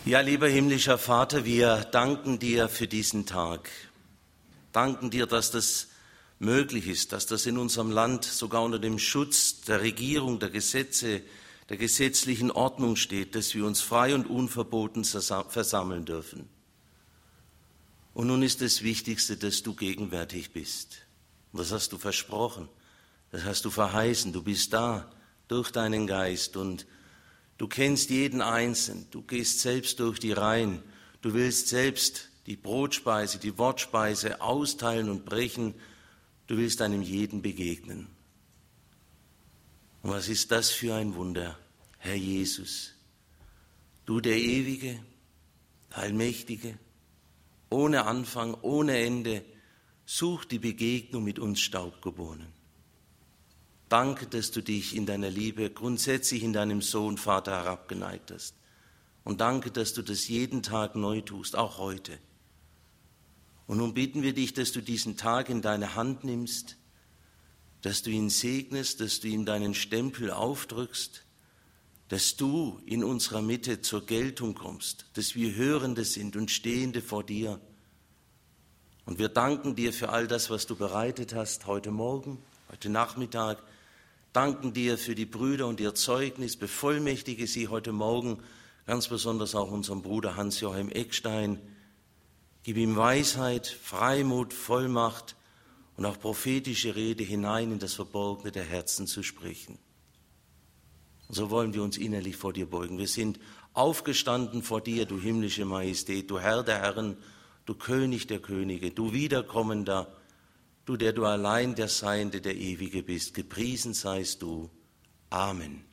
Ja, lieber himmlischer Vater, wir danken dir für diesen Tag. Danken dir, dass das möglich ist, dass das in unserem Land sogar unter dem Schutz der Regierung, der Gesetze, der gesetzlichen Ordnung steht, dass wir uns frei und unverboten versammeln dürfen. Und nun ist das Wichtigste, dass du gegenwärtig bist. Und das hast du versprochen, das hast du verheißen. Du bist da durch deinen Geist und du kennst jeden Einzelnen. Du gehst selbst durch die Reihen. Du willst selbst die Brotspeise, die Wortspeise austeilen und brechen. Du willst einem jeden begegnen. Und was ist das für ein Wunder, Herr Jesus? Du, der Ewige, Allmächtige, ohne Anfang, ohne Ende, such die Begegnung mit uns Staubgeborenen. Danke, dass du dich in deiner Liebe grundsätzlich in deinem Sohn, Vater, herabgeneigt hast. Und danke, dass du das jeden Tag neu tust, auch heute. Und nun bitten wir dich, dass du diesen Tag in deine Hand nimmst, dass du ihn segnest, dass du ihm deinen Stempel aufdrückst, dass du in unserer Mitte zur Geltung kommst, dass wir Hörende sind und Stehende vor dir. Und wir danken dir für all das, was du bereitet hast heute Morgen, heute Nachmittag. Danken dir für die Brüder und ihr Zeugnis, bevollmächtige sie heute Morgen, ganz besonders auch unserem Bruder Hans-Joachim Eckstein. Gib ihm Weisheit, Freimut, Vollmacht und auch prophetische Rede hinein in das Verborgene der Herzen zu sprechen. Und so wollen wir uns innerlich vor dir beugen. Wir sind aufgestanden vor dir, du himmlische Majestät, du Herr der Herren, du König der Könige, du Wiederkommender, du, der du allein der Seiende, der Ewige bist. Gepriesen seist du. Amen.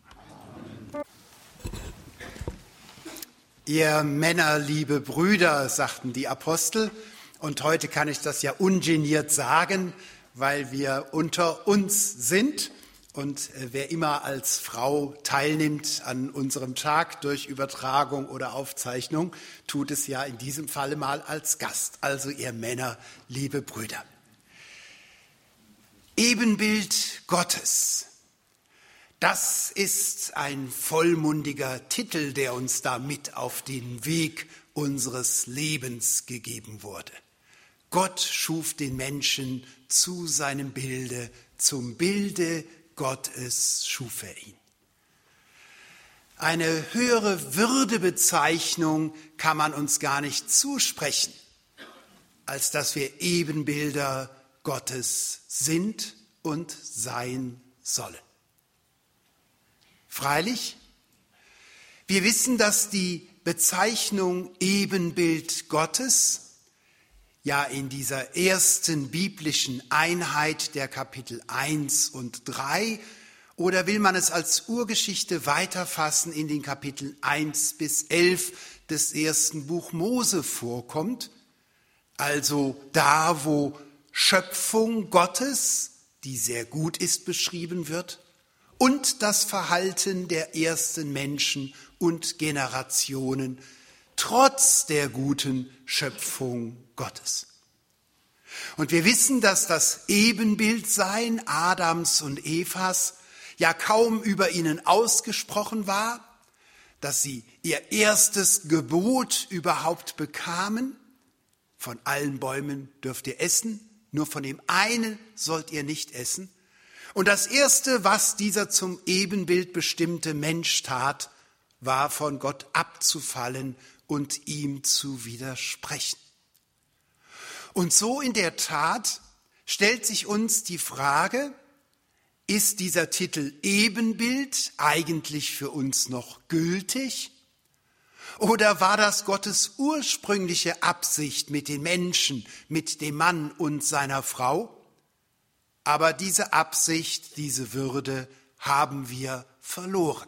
Ihr Männer, liebe Brüder, sagten die Apostel, und heute kann ich das ja ungeniert sagen, weil wir unter uns sind. Und wer immer als Frau teilnimmt an unserem Tag durch Übertragung oder Aufzeichnung, tut es ja in diesem Falle mal als Gast. Also ihr Männer, liebe Brüder. Ebenbild Gottes. Das ist ein vollmundiger Titel, der uns da mit auf den Weg unseres Lebens gegeben wurde. Gott schuf den Menschen zu seinem Bilde, zum Bilde Gottes schuf er ihn. Eine höhere Würdebezeichnung kann man uns gar nicht zusprechen, als dass wir Ebenbilder Gottes sind und sein sollen. Freilich, wir wissen, dass die Bezeichnung Ebenbild Gottes ja in dieser ersten biblischen Einheit der Kapitel 1 und 3 oder will man es als Urgeschichte weiterfassen in den Kapiteln 1 bis 11 des ersten Buch Mose vorkommt, also da, wo Schöpfung Gottes, die sehr gut ist, beschrieben wird, und das Verhalten der ersten Menschen und Generationen trotz der guten Schöpfung Gottes. Und wir wissen, dass das Ebenbildsein Adams und Evas ja kaum über ihnen ausgesprochen war, dass sie ihr erstes Gebot überhaupt bekamen. Von allen Bäumen dürft ihr essen, nur von dem einen sollt ihr nicht essen. Und das Erste, was dieser zum Ebenbild bestimmte Mensch tat, war von Gott abzufallen und ihm zu widersprechen. Und so in der Tat stellt sich uns die Frage, ist dieser Titel Ebenbild eigentlich für uns noch gültig? Oder war das Gottes ursprüngliche Absicht mit den Menschen, mit dem Mann und seiner Frau? Aber diese Absicht, diese Würde haben wir verloren.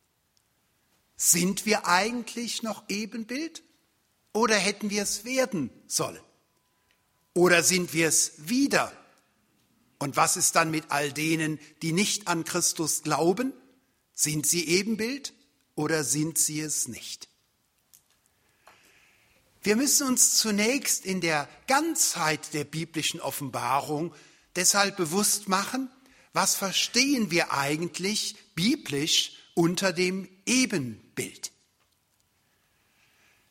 Sind wir eigentlich noch Ebenbild? Oder hätten wir es werden sollen? Oder sind wir es wieder? Und was ist dann mit all denen, die nicht an Christus glauben? Sind sie Ebenbild oder sind sie es nicht? Wir müssen uns zunächst in der Ganzheit der biblischen Offenbarung deshalb bewusst machen, was verstehen wir eigentlich biblisch unter dem Ebenbild.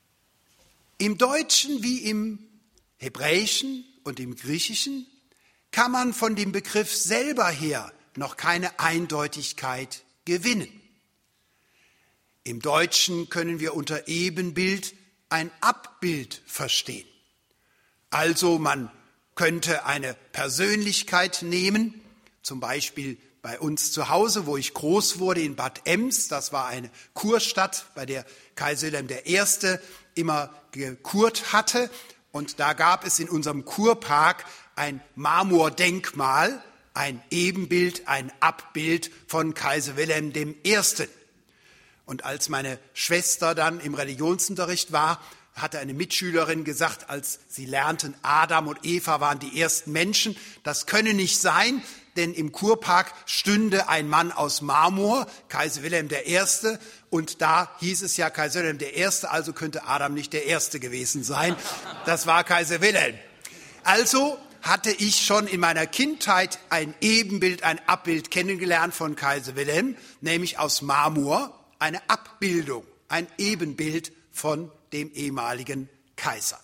Im Deutschen wie im Hebräischen und im Griechischen kann man von dem Begriff selber her noch keine Eindeutigkeit gewinnen. Im Deutschen können wir unter Ebenbild ein Abbild verstehen. Also man könnte eine Persönlichkeit nehmen, zum Beispiel bei uns zu Hause, wo ich groß wurde, in Bad Ems. Das war eine Kurstadt, bei der Kaiser Wilhelm I. immer gekurt hatte. Und da gab es in unserem Kurpark ein Marmordenkmal, ein Ebenbild, ein Abbild von Kaiser Wilhelm I. Und als meine Schwester dann im Religionsunterricht war, hatte eine Mitschülerin gesagt, als sie lernten, Adam und Eva waren die ersten Menschen. Das könne nicht sein, denn im Kurpark stünde ein Mann aus Marmor, Kaiser Wilhelm I. Und da hieß es ja Kaiser Wilhelm I., also könnte Adam nicht der Erste gewesen sein. Das war Kaiser Wilhelm. Also hatte ich schon in meiner Kindheit ein Ebenbild, ein Abbild kennengelernt von Kaiser Wilhelm, nämlich aus Marmor, eine Abbildung, ein Ebenbild von dem ehemaligen Kaiser.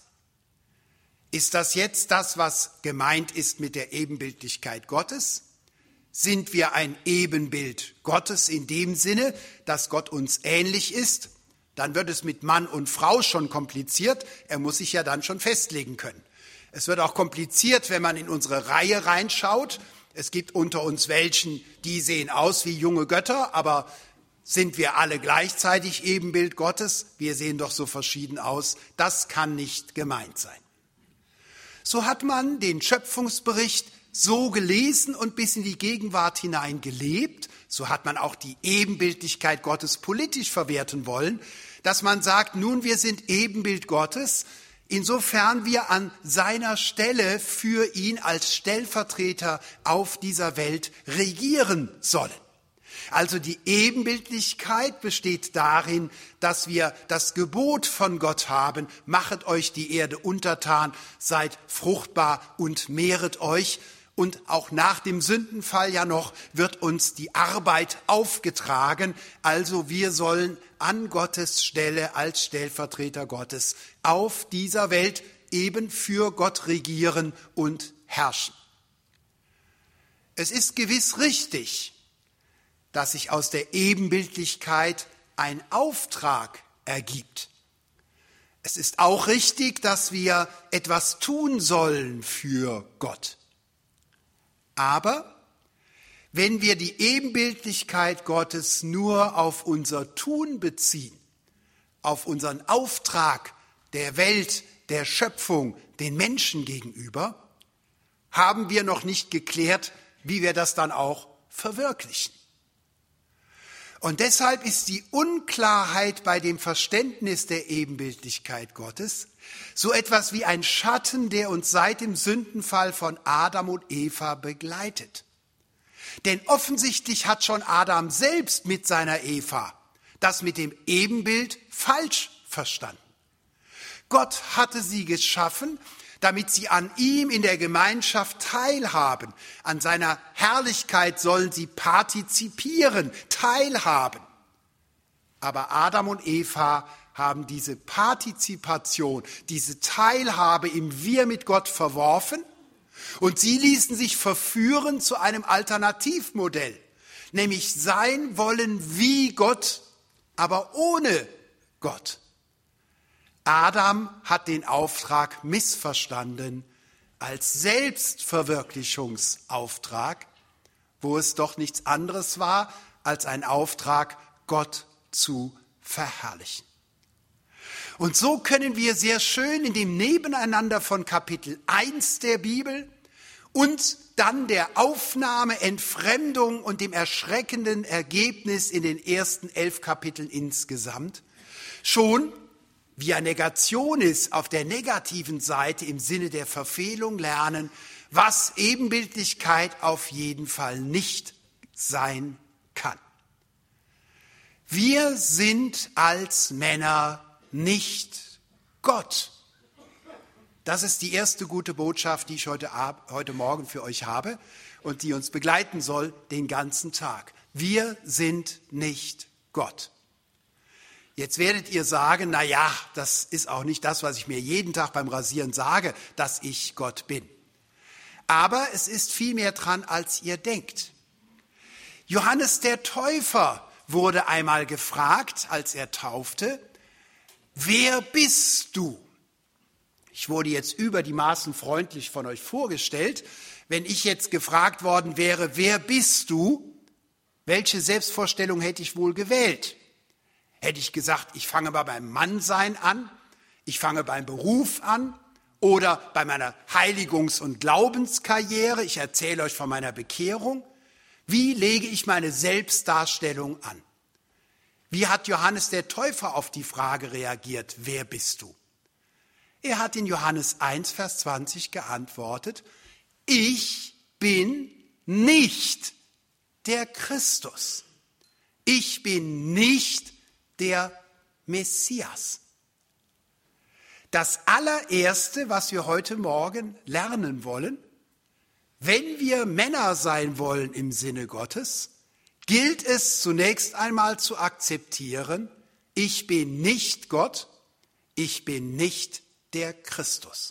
Ist das jetzt das, was gemeint ist mit der Ebenbildlichkeit Gottes? Sind wir ein Ebenbild Gottes in dem Sinne, dass Gott uns ähnlich ist? Dann wird es mit Mann und Frau schon kompliziert. Er muss sich ja dann schon festlegen können. Es wird auch kompliziert, wenn man in unsere Reihe reinschaut. Es gibt unter uns welchen, die sehen aus wie junge Götter, aber sind wir alle gleichzeitig Ebenbild Gottes? Wir sehen doch so verschieden aus. Das kann nicht gemeint sein. So hat man den Schöpfungsbericht so gelesen und bis in die Gegenwart hinein gelebt. So hat man auch die Ebenbildlichkeit Gottes politisch verwerten wollen, dass man sagt, nun, wir sind Ebenbild Gottes, insofern wir an seiner Stelle für ihn als Stellvertreter auf dieser Welt regieren sollen. Also die Ebenbildlichkeit besteht darin, dass wir das Gebot von Gott haben, machet euch die Erde untertan, seid fruchtbar und mehret euch. Und auch nach dem Sündenfall ja noch wird uns die Arbeit aufgetragen. Also wir sollen an Gottes Stelle als Stellvertreter Gottes auf dieser Welt eben für Gott regieren und herrschen. Es ist gewiss richtig, dass sich aus der Ebenbildlichkeit ein Auftrag ergibt. Es ist auch richtig, dass wir etwas tun sollen für Gott. Aber wenn wir die Ebenbildlichkeit Gottes nur auf unser Tun beziehen, auf unseren Auftrag der Welt, der Schöpfung, den Menschen gegenüber, haben wir noch nicht geklärt, wie wir das dann auch verwirklichen. Und deshalb ist die Unklarheit bei dem Verständnis der Ebenbildlichkeit Gottes so etwas wie ein Schatten, der uns seit dem Sündenfall von Adam und Eva begleitet. Denn offensichtlich hat schon Adam selbst mit seiner Eva das mit dem Ebenbild falsch verstanden. Gott hatte sie geschaffen, damit sie an ihm in der Gemeinschaft teilhaben. An seiner Herrlichkeit sollen sie partizipieren, teilhaben. Aber Adam und Eva haben diese Partizipation, diese Teilhabe im Wir mit Gott verworfen und sie ließen sich verführen zu einem Alternativmodell, nämlich sein wollen wie Gott, aber ohne Gott. Adam hat den Auftrag missverstanden als Selbstverwirklichungsauftrag, wo es doch nichts anderes war als ein Auftrag, Gott zu verherrlichen. Und so können wir sehr schön in dem Nebeneinander von Kapitel 1 der Bibel und dann der Aufnahme, Entfremdung und dem erschreckenden Ergebnis in den ersten 11 Kapiteln insgesamt schon via Negationis auf der negativen Seite im Sinne der Verfehlung lernen, was Ebenbildlichkeit auf jeden Fall nicht sein kann. Wir sind als Männer nicht Gott. Das ist die erste gute Botschaft, die ich heute Morgen für euch habe und die uns begleiten soll den ganzen Tag. Wir sind nicht Gott. Jetzt werdet ihr sagen, na ja, das ist auch nicht das, was ich mir jeden Tag beim Rasieren sage, dass ich Gott bin. Aber es ist viel mehr dran, als ihr denkt. Johannes der Täufer wurde einmal gefragt, als er taufte, wer bist du? Ich wurde jetzt über die Maßen freundlich von euch vorgestellt. Wenn ich jetzt gefragt worden wäre, wer bist du? Welche Selbstvorstellung hätte ich wohl gewählt? Hätte ich gesagt, ich fange mal beim Mannsein an, ich fange beim Beruf an oder bei meiner Heiligungs- und Glaubenskarriere, ich erzähle euch von meiner Bekehrung. Wie lege ich meine Selbstdarstellung an? Wie hat Johannes der Täufer auf die Frage reagiert, wer bist du? Er hat in Johannes 1, Vers 20 geantwortet, ich bin nicht der Christus. Ich bin nicht der Messias. Das allererste, was wir heute Morgen lernen wollen, wenn wir Männer sein wollen im Sinne Gottes, gilt es zunächst einmal zu akzeptieren, ich bin nicht Gott, ich bin nicht der Christus.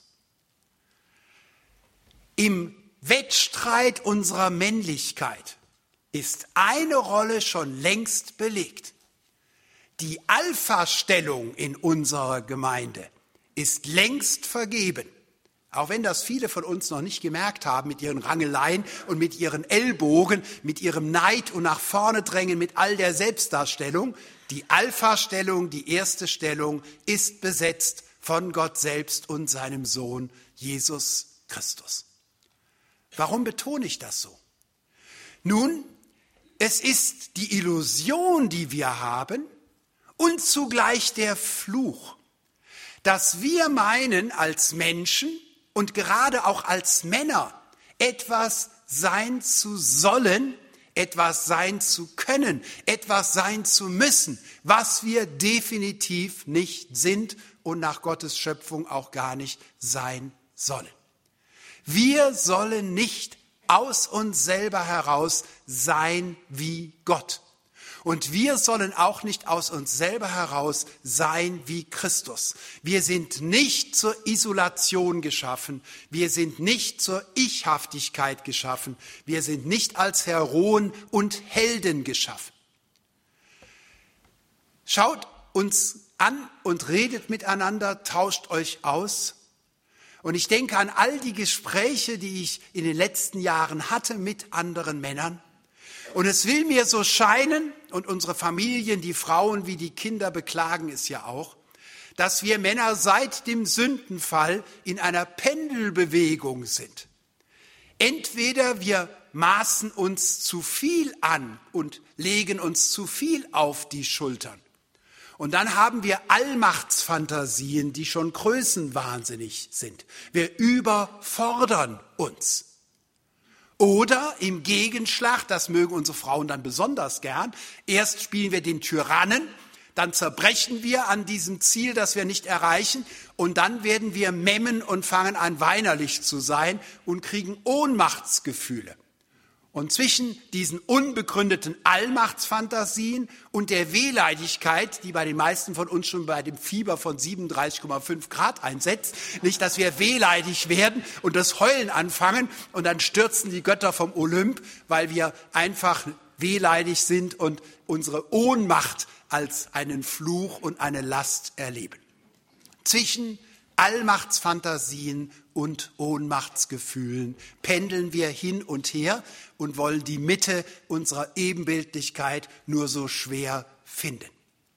Im Wettstreit unserer Männlichkeit ist eine Rolle schon längst belegt. Die Alpha-Stellung in unserer Gemeinde ist längst vergeben. Auch wenn das viele von uns noch nicht gemerkt haben mit ihren Rangeleien und mit ihren Ellbogen, mit ihrem Neid und nach vorne drängen, mit all der Selbstdarstellung. Die Alpha-Stellung, die erste Stellung, ist besetzt von Gott selbst und seinem Sohn Jesus Christus. Warum betone ich das so? Nun, es ist die Illusion, die wir haben und zugleich der Fluch, dass wir meinen als Menschen und gerade auch als Männer etwas sein zu sollen, etwas sein zu können, etwas sein zu müssen, was wir definitiv nicht sind und nach Gottes Schöpfung auch gar nicht sein sollen. Wir sollen nicht aus uns selber heraus sein wie Gott. Und wir sollen auch nicht aus uns selber heraus sein wie Christus. Wir sind nicht zur Isolation geschaffen. Wir sind nicht zur Ichhaftigkeit geschaffen. Wir sind nicht als Heroen und Helden geschaffen. Schaut uns an und redet miteinander, tauscht euch aus. Und ich denke an all die Gespräche, die ich in den letzten Jahren hatte mit anderen Männern. Und es will mir so scheinen, und unsere Familien, die Frauen wie die Kinder beklagen es ja auch, dass wir Männer seit dem Sündenfall in einer Pendelbewegung sind. Entweder wir maßen uns zu viel an und legen uns zu viel auf die Schultern. Und dann haben wir Allmachtsfantasien, die schon größenwahnsinnig sind. Wir überfordern uns. Oder im Gegenschlag, das mögen unsere Frauen dann besonders gern, erst spielen wir den Tyrannen, dann zerbrechen wir an diesem Ziel, das wir nicht erreichen, und dann werden wir memmen und fangen an weinerlich zu sein und kriegen Ohnmachtsgefühle. Und zwischen diesen unbegründeten Allmachtsfantasien und der Wehleidigkeit, die bei den meisten von uns schon bei dem Fieber von 37,5 Grad einsetzt, nicht, dass wir wehleidig werden und das Heulen anfangen und dann stürzen die Götter vom Olymp, weil wir einfach wehleidig sind und unsere Ohnmacht als einen Fluch und eine Last erleben. Zwischen Allmachtsfantasien und Ohnmachtsgefühlen pendeln wir hin und her und wollen die Mitte unserer Ebenbildlichkeit nur so schwer finden.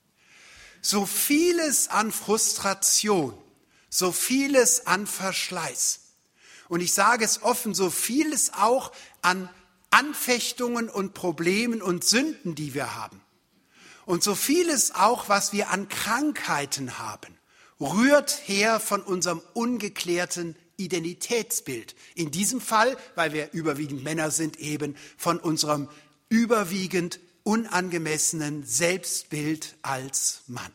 So vieles an Frustration, so vieles an Verschleiß. Und ich sage es offen, so vieles auch an Anfechtungen und Problemen und Sünden, die wir haben. Und so vieles auch, was wir an Krankheiten haben, rührt her von unserem ungeklärten Identitätsbild. In diesem Fall, weil wir überwiegend Männer sind, eben von unserem überwiegend unangemessenen Selbstbild als Mann.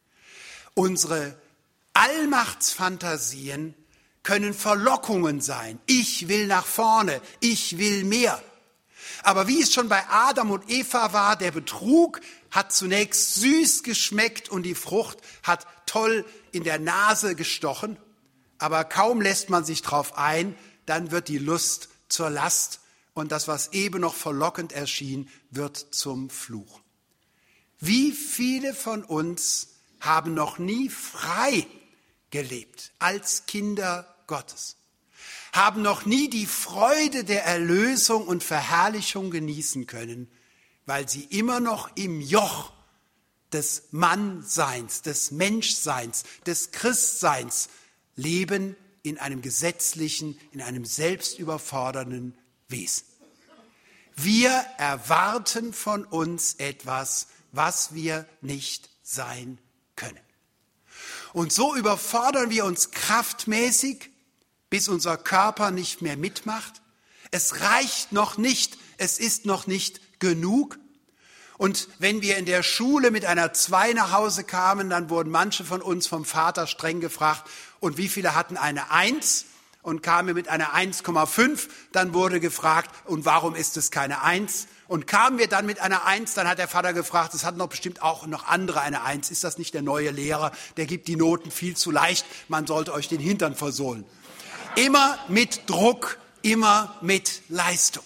Unsere Allmachtsfantasien können Verlockungen sein. Ich will nach vorne, ich will mehr. Aber wie es schon bei Adam und Eva war, der Betrug hat zunächst süß geschmeckt und die Frucht hat toll in der Nase gestochen, aber kaum lässt man sich drauf ein, dann wird die Lust zur Last und das, was eben noch verlockend erschien, wird zum Fluch. Wie viele von uns haben noch nie frei gelebt als Kinder Gottes, haben noch nie die Freude der Erlösung und Verherrlichung genießen können, weil sie immer noch im Joch des Mannseins, des Menschseins, des Christseins leben in einem gesetzlichen, in einem selbstüberfordernden Wesen. Wir erwarten von uns etwas, was wir nicht sein können. Und so überfordern wir uns kraftmäßig, bis unser Körper nicht mehr mitmacht. Es reicht noch nicht, es ist noch nicht genug. Und wenn wir in der Schule mit einer 2 nach Hause kamen, dann wurden manche von uns vom Vater streng gefragt, und wie viele hatten eine 1? Und kamen mit einer 1,5, dann wurde gefragt, und warum ist es keine 1? Und kamen wir dann mit einer 1, dann hat der Vater gefragt, es hatten doch bestimmt auch noch andere eine 1. Ist das nicht der neue Lehrer? Der gibt die Noten viel zu leicht, man sollte euch den Hintern versohlen. Immer mit Druck, immer mit Leistung.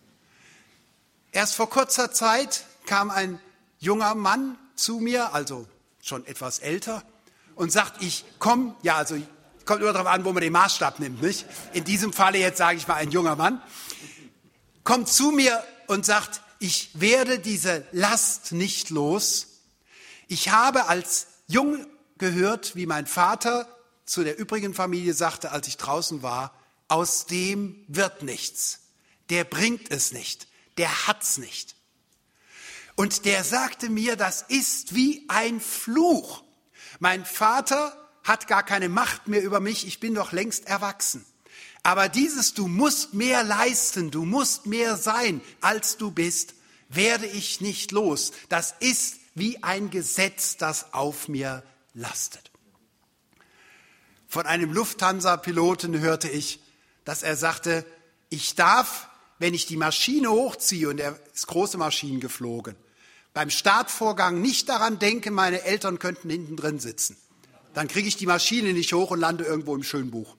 Erst vor kurzer Zeit kam ein junger Mann zu mir, also schon etwas älter, und sagt, kommt immer darauf an, wo man den Maßstab nimmt, nicht? In diesem Falle jetzt sage ich mal ein junger Mann, kommt zu mir und sagt, ich werde diese Last nicht los. Ich habe als Jung gehört, wie mein Vater zu der übrigen Familie sagte, als ich draußen war, aus dem wird nichts. Der bringt es nicht, der hat's nicht. Und der sagte mir, das ist wie ein Fluch. Mein Vater hat gar keine Macht mehr über mich, ich bin doch längst erwachsen. Aber dieses, du musst mehr leisten, du musst mehr sein, als du bist, werde ich nicht los. Das ist wie ein Gesetz, das auf mir lastet. Von einem Lufthansa-Piloten hörte ich, dass er sagte, ich darf, wenn ich die Maschine hochziehe, und er ist große Maschinen geflogen, beim Startvorgang nicht daran denken, meine Eltern könnten hinten drin sitzen. Dann kriege ich die Maschine nicht hoch und lande irgendwo im Schönbuch.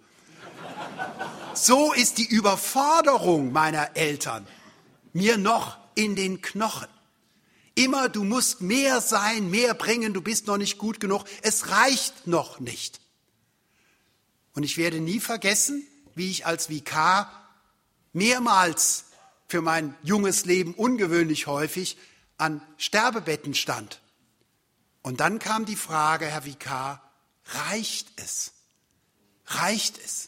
So ist die Überforderung meiner Eltern mir noch in den Knochen. Immer, du musst mehr sein, mehr bringen, du bist noch nicht gut genug, es reicht noch nicht. Und ich werde nie vergessen, wie ich als Vikar mehrmals für mein junges Leben ungewöhnlich häufig an Sterbebetten stand. Und dann kam die Frage, Herr Vikar, reicht es? Reicht es?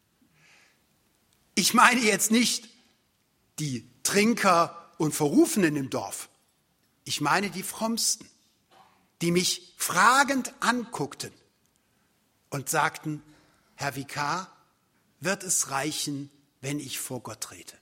Ich meine jetzt nicht die Trinker und Verrufenen im Dorf. Ich meine die Frommsten, die mich fragend anguckten und sagten, Herr Vikar, wird es reichen, wenn ich vor Gott trete?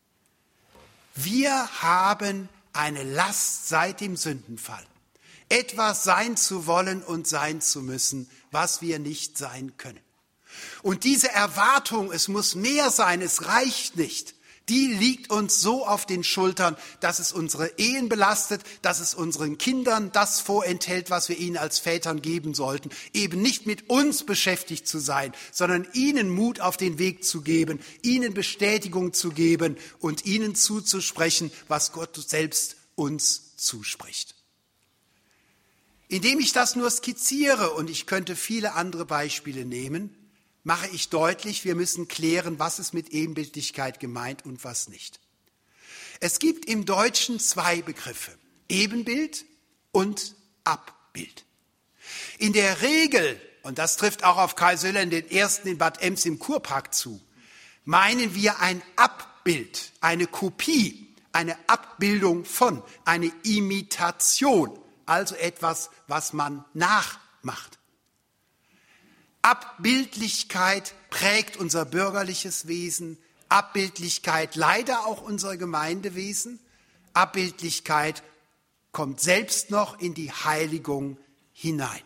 Wir haben eine Last seit dem Sündenfall, etwas sein zu wollen und sein zu müssen, was wir nicht sein können. Und diese Erwartung, es muss mehr sein, es reicht nicht, die liegt uns so auf den Schultern, dass es unsere Ehen belastet, dass es unseren Kindern das vorenthält, was wir ihnen als Vätern geben sollten, eben nicht mit uns beschäftigt zu sein, sondern ihnen Mut auf den Weg zu geben, ihnen Bestätigung zu geben und ihnen zuzusprechen, was Gott selbst uns zuspricht. Indem ich das nur skizziere, und ich könnte viele andere Beispiele nehmen, mache ich deutlich, wir müssen klären, was ist mit Ebenbildlichkeit gemeint und was nicht. Es gibt im Deutschen 2 Begriffe, Ebenbild und Abbild. In der Regel, und das trifft auch auf Kaiser Wilhelm I. in Bad Ems im Kurpark zu, meinen wir ein Abbild, eine Kopie, eine Abbildung von, eine Imitation, also etwas, was man nachmacht. Abbildlichkeit prägt unser bürgerliches Wesen, Abbildlichkeit leider auch unser Gemeindewesen, Abbildlichkeit kommt selbst noch in die Heiligung hinein.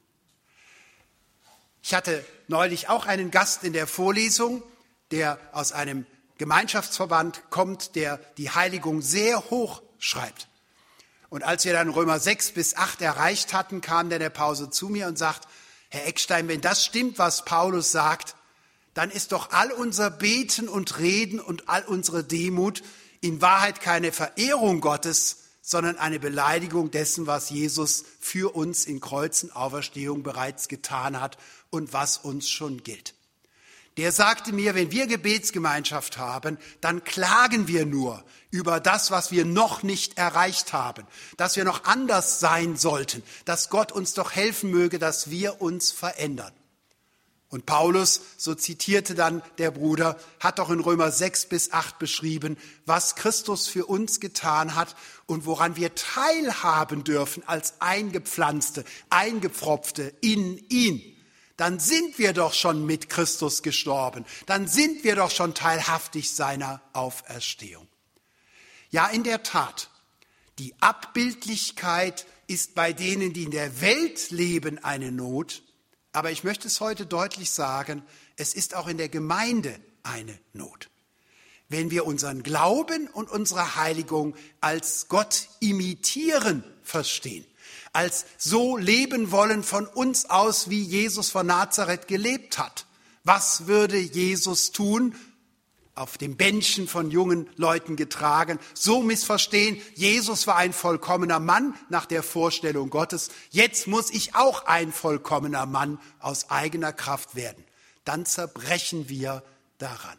Ich hatte neulich auch einen Gast in der Vorlesung, der aus einem Gemeinschaftsverband kommt, der die Heiligung sehr hoch schreibt. Und als wir dann Römer 6 bis 8 erreicht hatten, kam der in der Pause zu mir und sagt, Herr Eckstein, wenn das stimmt, was Paulus sagt, dann ist doch all unser Beten und Reden und all unsere Demut in Wahrheit keine Verehrung Gottes, sondern eine Beleidigung dessen, was Jesus für uns in Kreuz und Auferstehung bereits getan hat und was uns schon gilt. Der sagte mir, wenn wir Gebetsgemeinschaft haben, dann klagen wir nur über das, was wir noch nicht erreicht haben, dass wir noch anders sein sollten, dass Gott uns doch helfen möge, dass wir uns verändern. Und Paulus, so zitierte dann der Bruder, hat doch in Römer 6 bis 8 beschrieben, was Christus für uns getan hat und woran wir teilhaben dürfen als Eingepflanzte, Eingepfropfte in ihn. Dann sind wir doch schon mit Christus gestorben. Dann sind wir doch schon teilhaftig seiner Auferstehung. Ja, in der Tat, die Abbildlichkeit ist bei denen, die in der Welt leben, eine Not. Aber ich möchte es heute deutlich sagen, es ist auch in der Gemeinde eine Not. Wenn wir unseren Glauben und unsere Heiligung als Gott imitieren verstehen, als so leben wollen von uns aus, wie Jesus von Nazareth gelebt hat. Was würde Jesus tun? Auf dem Bändchen von jungen Leuten getragen, so missverstehen, Jesus war ein vollkommener Mann nach der Vorstellung Gottes, jetzt muss ich auch ein vollkommener Mann aus eigener Kraft werden. Dann zerbrechen wir daran.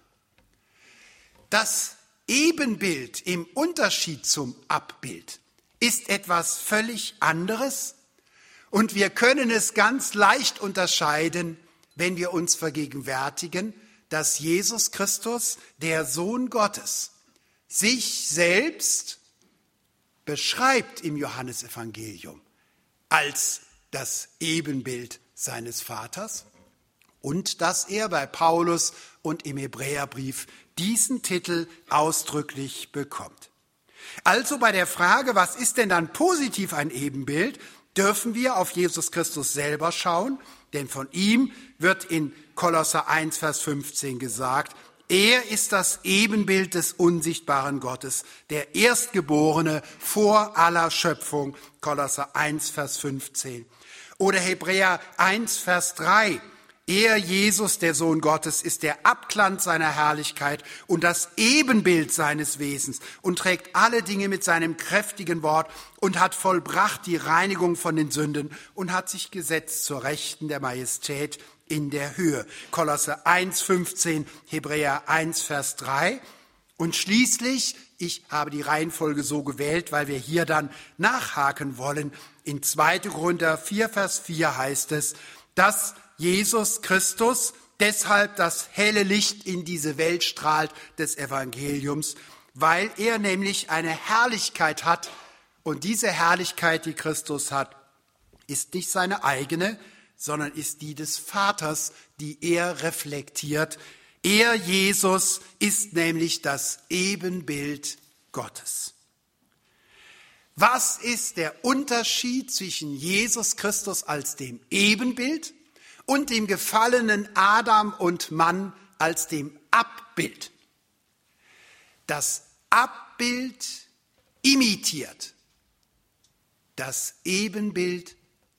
Das Ebenbild im Unterschied zum Abbild ist etwas völlig anderes und wir können es ganz leicht unterscheiden, wenn wir uns vergegenwärtigen, dass Jesus Christus, der Sohn Gottes, sich selbst beschreibt im Johannesevangelium als das Ebenbild seines Vaters und dass er bei Paulus und im Hebräerbrief diesen Titel ausdrücklich bekommt. Also bei der Frage, was ist denn dann positiv ein Ebenbild, dürfen wir auf Jesus Christus selber schauen, denn von ihm wird in Kolosser 1, Vers 15 gesagt, er ist das Ebenbild des unsichtbaren Gottes, der Erstgeborene vor aller Schöpfung, Kolosser 1, Vers 15. Oder Hebräer 1, Vers 3, er, Jesus, der Sohn Gottes, ist der Abglanz seiner Herrlichkeit und das Ebenbild seines Wesens und trägt alle Dinge mit seinem kräftigen Wort und hat vollbracht die Reinigung von den Sünden und hat sich gesetzt zur Rechten der Majestät in der Höhe. Kolosser 1, 15, Hebräer 1, Vers 3. Und schließlich, ich habe die Reihenfolge so gewählt, weil wir hier dann nachhaken wollen, in 2. Korinther 4, Vers 4 heißt es, dass Jesus Christus deshalb das helle Licht in diese Welt strahlt des Evangeliums, weil er nämlich eine Herrlichkeit hat und diese Herrlichkeit, die Christus hat, ist nicht seine eigene, sondern ist die des Vaters, die er reflektiert. Er, Jesus, ist nämlich das Ebenbild Gottes. Was ist der Unterschied zwischen Jesus Christus als dem Ebenbild und dem gefallenen Adam und Mann als dem Abbild? Das Abbild imitiert, das Ebenbild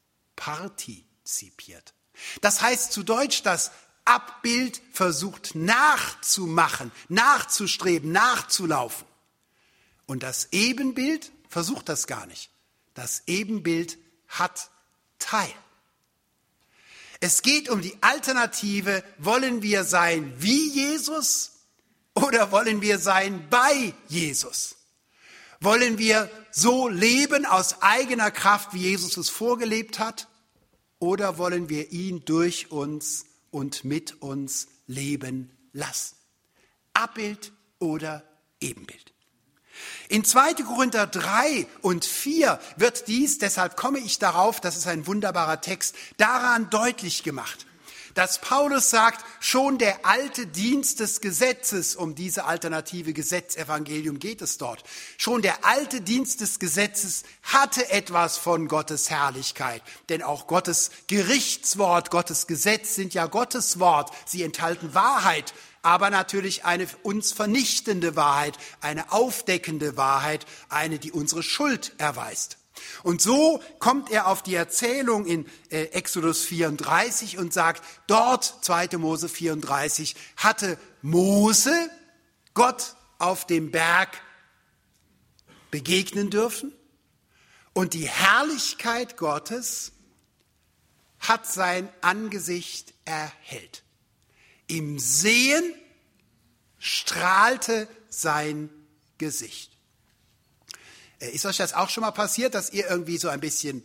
partizipiert. Das heißt zu Deutsch, das Abbild versucht nachzumachen, nachzustreben, nachzulaufen. Und das Ebenbild versucht das gar nicht. Das Ebenbild hat Teil. Es geht um die Alternative, wollen wir sein wie Jesus oder wollen wir sein bei Jesus? Wollen wir so leben aus eigener Kraft, wie Jesus es vorgelebt hat? Oder wollen wir ihn durch uns und mit uns leben lassen? Abbild oder Ebenbild? In 2. Korinther 3 und 4 wird dies, deshalb komme ich darauf, das ist ein wunderbarer Text, daran deutlich gemacht, dass Paulus sagt, schon der alte Dienst des Gesetzes, um diese alternative Gesetzevangelium geht es dort, schon der alte Dienst des Gesetzes hatte etwas von Gottes Herrlichkeit. Denn auch Gottes Gerichtswort, Gottes Gesetz sind ja Gottes Wort. Sie enthalten Wahrheit, aber natürlich eine uns vernichtende Wahrheit, eine aufdeckende Wahrheit, eine, die unsere Schuld erweist. Und so kommt er auf die Erzählung in Exodus 34 und sagt, dort, 2. Mose 34, hatte Mose Gott auf dem Berg begegnen dürfen und die Herrlichkeit Gottes hat sein Angesicht erhellt. Im Sehen strahlte sein Gesicht. Ist euch das auch schon mal passiert, dass ihr irgendwie so ein bisschen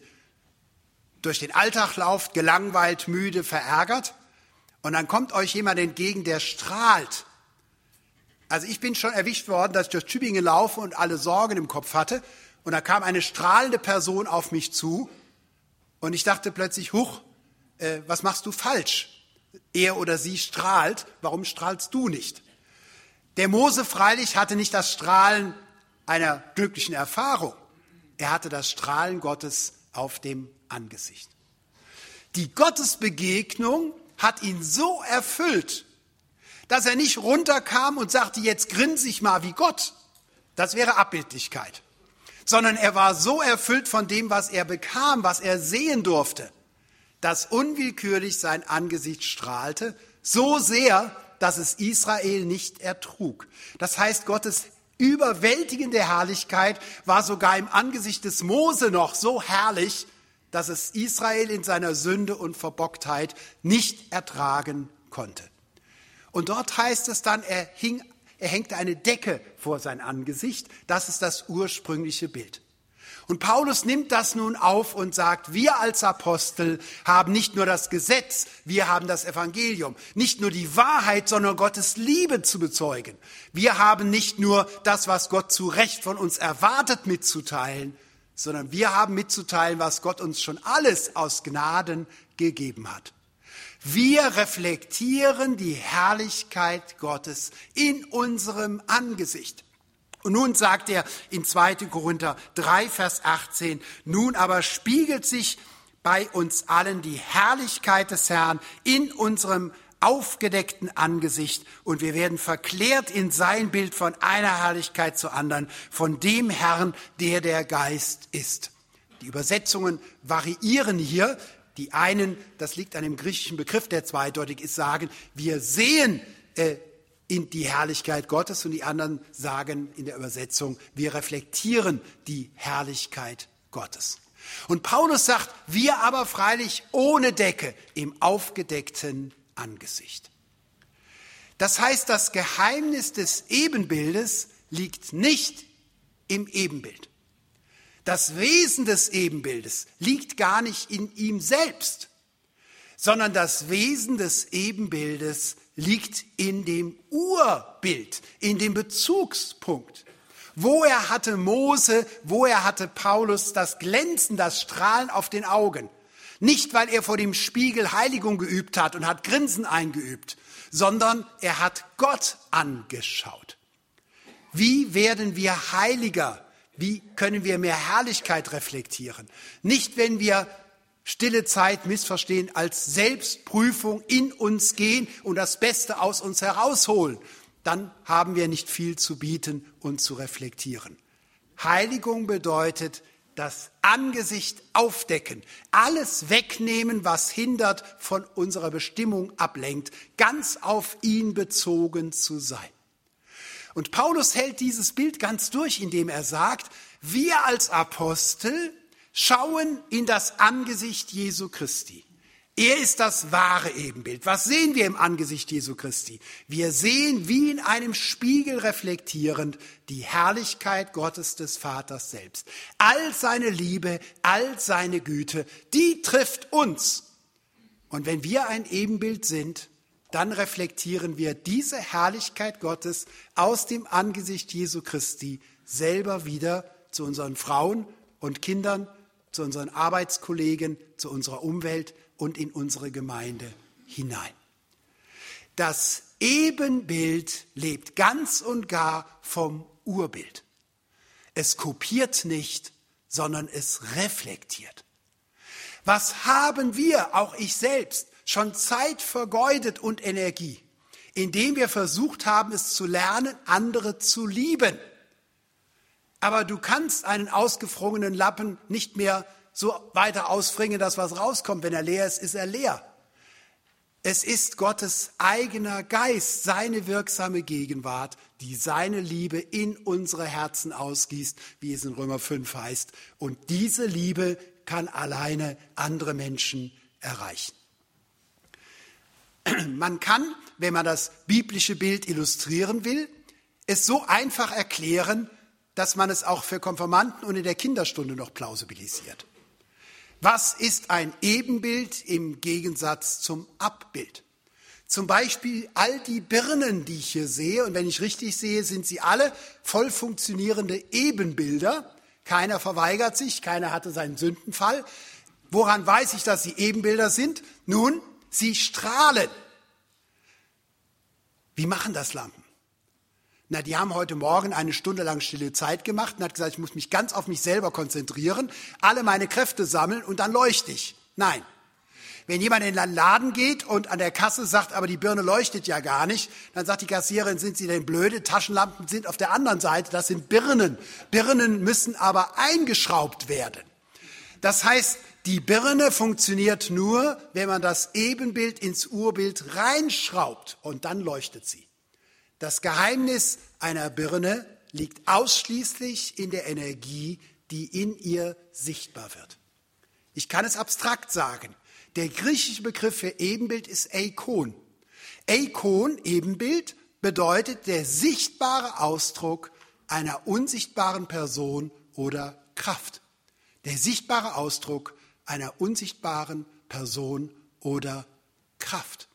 durch den Alltag lauft, gelangweilt, müde, verärgert und dann kommt euch jemand entgegen, der strahlt? Also ich bin schon erwischt worden, dass ich durch Tübingen laufe und alle Sorgen im Kopf hatte und da kam eine strahlende Person auf mich zu und ich dachte plötzlich, huch, was machst du falsch? Er oder sie strahlt, warum strahlst du nicht? Der Mose freilich hatte nicht das Strahlen einer glücklichen Erfahrung. Er hatte das Strahlen Gottes auf dem Angesicht. Die Gottesbegegnung hat ihn so erfüllt, dass er nicht runterkam und sagte, jetzt grinse ich mal wie Gott. Das wäre Abbildlichkeit. Sondern er war so erfüllt von dem, was er bekam, was er sehen durfte, dass unwillkürlich sein Angesicht strahlte, so sehr, dass es Israel nicht ertrug. Das heißt, Gottes überwältigende Herrlichkeit war sogar im Angesicht des Mose noch so herrlich, dass es Israel in seiner Sünde und Verbocktheit nicht ertragen konnte. Und dort heißt es dann, er hängte eine Decke vor sein Angesicht. Das ist das ursprüngliche Bild. Und Paulus nimmt das nun auf und sagt, wir als Apostel haben nicht nur das Gesetz, wir haben das Evangelium, nicht nur die Wahrheit, sondern Gottes Liebe zu bezeugen. Wir haben nicht nur das, was Gott zu Recht von uns erwartet, mitzuteilen, sondern wir haben mitzuteilen, was Gott uns schon alles aus Gnaden gegeben hat. Wir reflektieren die Herrlichkeit Gottes in unserem Angesicht. Und nun sagt er in 2. Korinther 3, Vers 18, nun aber spiegelt sich bei uns allen die Herrlichkeit des Herrn in unserem aufgedeckten Angesicht und wir werden verklärt in sein Bild von einer Herrlichkeit zur anderen, von dem Herrn, der Geist ist. Die Übersetzungen variieren hier. Die einen, das liegt an dem griechischen Begriff, der zweideutig ist, sagen, wir sehen in die Herrlichkeit Gottes und die anderen sagen in der Übersetzung, wir reflektieren die Herrlichkeit Gottes. Und Paulus sagt, wir aber freilich ohne Decke im aufgedeckten Angesicht. Das heißt, das Geheimnis des Ebenbildes liegt nicht im Ebenbild. Das Wesen des Ebenbildes liegt gar nicht in ihm selbst, sondern das Wesen des Ebenbildes liegt in dem Urbild, in dem Bezugspunkt. Woher hatte Mose, woher hatte Paulus das Glänzen, das Strahlen auf den Augen? Nicht, weil er vor dem Spiegel Heiligung geübt hat und hat Grinsen eingeübt, sondern er hat Gott angeschaut. Wie werden wir heiliger? Wie können wir mehr Herrlichkeit reflektieren? Nicht, wenn wir stille Zeit missverstehen, als Selbstprüfung in uns gehen und das Beste aus uns herausholen. Dann haben wir nicht viel zu bieten und zu reflektieren. Heiligung bedeutet, das Angesicht aufdecken, alles wegnehmen, was hindert, von unserer Bestimmung ablenkt, ganz auf ihn bezogen zu sein. Und Paulus hält dieses Bild ganz durch, indem er sagt, wir als Apostel schauen in das Angesicht Jesu Christi. Er ist das wahre Ebenbild. Was sehen wir im Angesicht Jesu Christi? Wir sehen, wie in einem Spiegel reflektierend, die Herrlichkeit Gottes des Vaters selbst. All seine Liebe, all seine Güte, die trifft uns. Und wenn wir ein Ebenbild sind, dann reflektieren wir diese Herrlichkeit Gottes aus dem Angesicht Jesu Christi selber wieder zu unseren Frauen und Kindern, zu unseren Arbeitskollegen, zu unserer Umwelt und in unsere Gemeinde hinein. Das Ebenbild lebt ganz und gar vom Urbild. Es kopiert nicht, sondern es reflektiert. Was haben wir, auch ich selbst, schon Zeit vergeudet und Energie, indem wir versucht haben, es zu lernen, andere zu lieben. Aber du kannst einen ausgefrorenen Lappen nicht mehr so weiter ausfringen, dass was rauskommt. Wenn er leer ist, ist er leer. Es ist Gottes eigener Geist, seine wirksame Gegenwart, die seine Liebe in unsere Herzen ausgießt, wie es in Römer 5 heißt. Und diese Liebe kann alleine andere Menschen erreichen. Man kann, wenn man das biblische Bild illustrieren will, es so einfach erklären, dass man es auch für Konfirmanden und in der Kinderstunde noch plausibilisiert. Was ist ein Ebenbild im Gegensatz zum Abbild? Zum Beispiel all die Birnen, die ich hier sehe, und wenn ich richtig sehe, sind sie alle voll funktionierende Ebenbilder. Keiner verweigert sich, keiner hatte seinen Sündenfall. Woran weiß ich, dass sie Ebenbilder sind? Nun, sie strahlen. Wie machen das Lampen? Na, die haben heute Morgen eine Stunde lang stille Zeit gemacht und hat gesagt, ich muss mich ganz auf mich selber konzentrieren, alle meine Kräfte sammeln und dann leuchte ich. Nein. Wenn jemand in den Laden geht und an der Kasse sagt, aber die Birne leuchtet ja gar nicht, dann sagt die Kassiererin, sind Sie denn blöde? Taschenlampen sind auf der anderen Seite, das sind Birnen. Birnen müssen aber eingeschraubt werden. Das heißt, die Birne funktioniert nur, wenn man das Ebenbild ins Urbild reinschraubt und dann leuchtet sie. Das Geheimnis einer Birne liegt ausschließlich in der Energie, die in ihr sichtbar wird. Ich kann es abstrakt sagen. Der griechische Begriff für Ebenbild ist Eikon. Eikon, Ebenbild, bedeutet der sichtbare Ausdruck einer unsichtbaren Person oder Kraft. Der sichtbare Ausdruck einer unsichtbaren Person oder Kraft.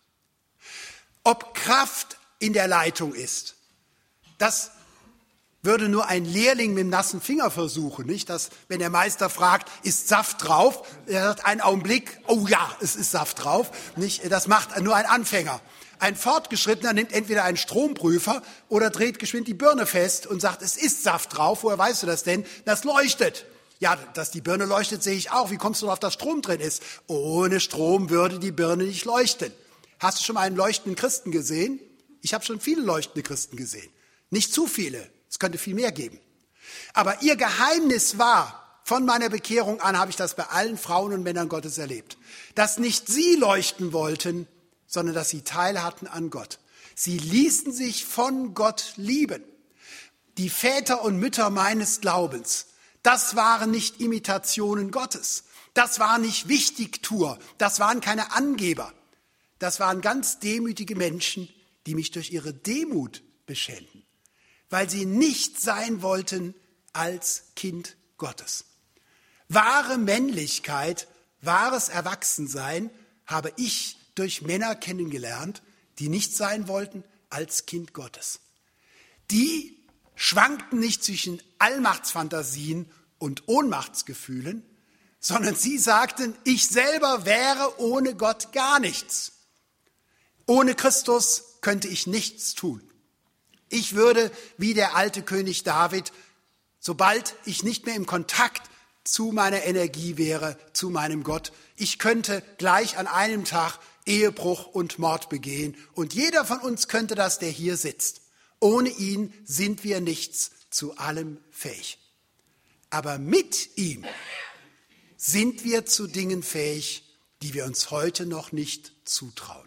Ob Kraft in der Leitung ist, das würde nur ein Lehrling mit dem nassen Finger versuchen, nicht? Dass, wenn der Meister fragt, ist Saft drauf? Er sagt einen Augenblick, oh ja, es ist Saft drauf, nicht? Das macht nur ein Anfänger. Ein Fortgeschrittener nimmt entweder einen Stromprüfer oder dreht geschwind die Birne fest und sagt, es ist Saft drauf. Woher weißt du das denn? Das leuchtet. Ja, dass die Birne leuchtet, sehe ich auch. Wie kommst du darauf, dass Strom drin ist? Ohne Strom würde die Birne nicht leuchten. Hast du schon mal einen leuchtenden Christen gesehen? Ich habe schon viele leuchtende Christen gesehen. Nicht zu viele. Es könnte viel mehr geben. Aber ihr Geheimnis war, von meiner Bekehrung an habe ich das bei allen Frauen und Männern Gottes erlebt, dass nicht sie leuchten wollten, sondern dass sie Teil hatten an Gott. Sie ließen sich von Gott lieben. Die Väter und Mütter meines Glaubens, das waren nicht Imitationen Gottes. Das war nicht Wichtigtuer. Das waren keine Angeber. Das waren ganz demütige Menschen, die mich durch ihre Demut beschenken, weil sie nicht sein wollten als Kind Gottes. Wahre Männlichkeit, wahres Erwachsensein habe ich durch Männer kennengelernt, die nicht sein wollten als Kind Gottes. Die schwankten nicht zwischen Allmachtsfantasien und Ohnmachtsgefühlen, sondern sie sagten, ich selber wäre ohne Gott gar nichts. Ohne Christus könnte ich nichts tun. Ich würde, wie der alte König David, sobald ich nicht mehr im Kontakt zu meiner Energie wäre, zu meinem Gott, ich könnte gleich an einem Tag Ehebruch und Mord begehen. Und jeder von uns könnte das, der hier sitzt. Ohne ihn sind wir nichts, zu allem fähig. Aber mit ihm sind wir zu Dingen fähig, die wir uns heute noch nicht zutrauen.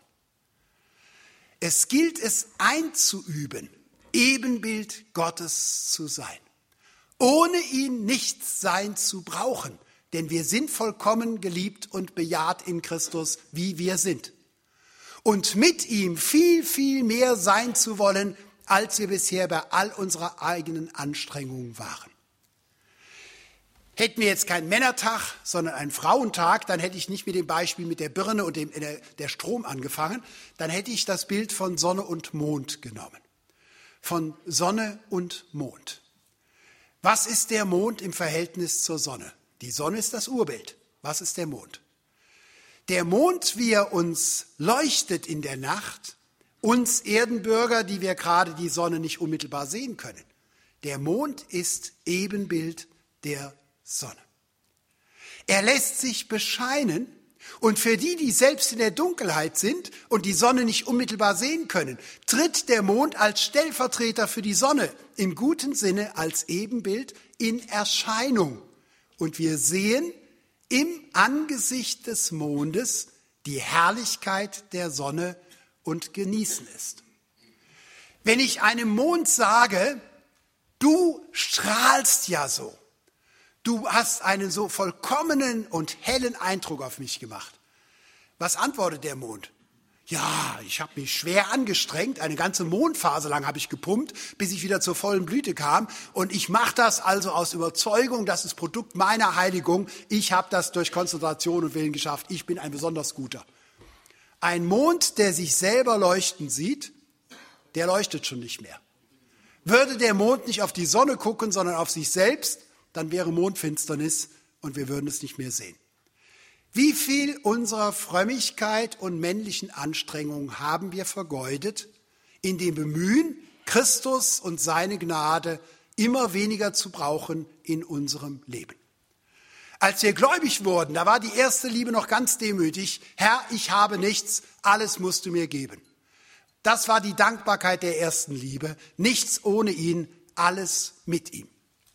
Es gilt es einzuüben, Ebenbild Gottes zu sein. Ohne ihn nichts sein zu brauchen, denn wir sind vollkommen geliebt und bejaht in Christus, wie wir sind. Und mit ihm viel, viel mehr sein zu wollen, als wir bisher bei all unserer eigenen Anstrengungen waren. Hätten wir jetzt keinen Männertag, sondern einen Frauentag, dann hätte ich nicht mit dem Beispiel mit der Birne und der Strom angefangen, dann hätte ich das Bild von Sonne und Mond genommen. Von Sonne und Mond. Was ist der Mond im Verhältnis zur Sonne? Die Sonne ist das Urbild. Was ist der Mond? Der Mond, wie er uns leuchtet in der Nacht, uns Erdenbürger, die wir gerade die Sonne nicht unmittelbar sehen können. Der Mond ist Ebenbild der Sonne. Er lässt sich bescheinen Und für die, die selbst in der Dunkelheit sind und die Sonne nicht unmittelbar sehen können, tritt der Mond als Stellvertreter für die Sonne, im guten Sinne als Ebenbild, in Erscheinung. Und wir sehen im Angesicht des Mondes die Herrlichkeit der Sonne und genießen es. Wenn ich einem Mond sage, du strahlst ja so, du hast einen so vollkommenen und hellen Eindruck auf mich gemacht. Was antwortet der Mond? Ja, ich habe mich schwer angestrengt, eine ganze Mondphase lang habe ich gepumpt, bis ich wieder zur vollen Blüte kam. Und ich mache das also aus Überzeugung, das ist Produkt meiner Heiligung. Ich habe das durch Konzentration und Willen geschafft. Ich bin ein besonders guter. Ein Mond, der sich selber leuchten sieht, der leuchtet schon nicht mehr. Würde der Mond nicht auf die Sonne gucken, sondern auf sich selbst, dann wäre Mondfinsternis und wir würden es nicht mehr sehen. Wie viel unserer Frömmigkeit und männlichen Anstrengungen haben wir vergeudet, in dem Bemühen, Christus und seine Gnade immer weniger zu brauchen in unserem Leben. Als wir gläubig wurden, da war die erste Liebe noch ganz demütig. Herr, ich habe nichts, alles musst du mir geben. Das war die Dankbarkeit der ersten Liebe. Nichts ohne ihn, alles mit ihm.